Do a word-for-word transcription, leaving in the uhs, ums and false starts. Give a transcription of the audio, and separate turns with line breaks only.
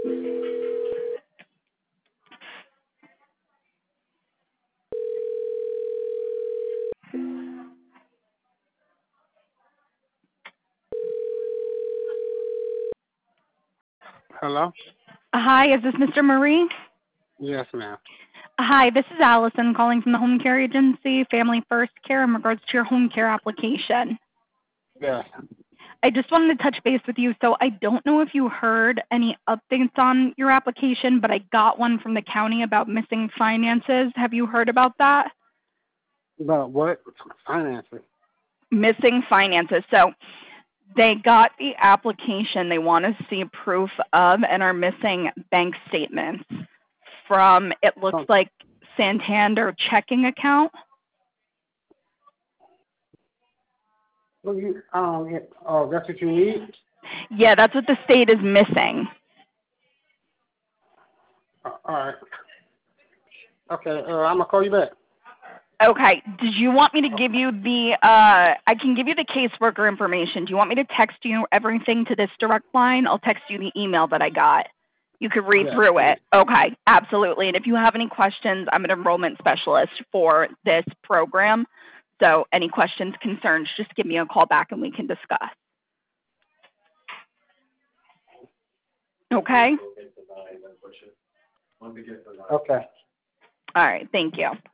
Hello?
Hi, is this Mister Marie?
Yes, ma'am.
Hi, this is Allison calling from the Home Care Agency, Family First Care, in regards to your home care application.
Yes.
I just wanted to touch base with you. So I don't know if you heard any updates on your application, but I got one from the county about missing finances. Have you heard about that?
About what? Financing.
Missing finances. So they got the application they want to see proof of and are missing bank statements from, it looks
Oh.
like, Santander checking account.
Well, you, um, yeah, oh, that's what you need?
Yeah, that's what the state is missing.
Uh, all right. Okay, uh, I'm going to call you back.
Okay. Did you want me to give you the, uh, I can give you the caseworker information. Do you want me to text you everything to this direct line? I'll text you the email that I got. You could read
Yes,
through
please.
it. Okay, absolutely. And if you have any questions, I'm an enrollment specialist for this program. So any questions, concerns, just give me a call back and we can discuss. Okay?
Okay.
All right. Thank you.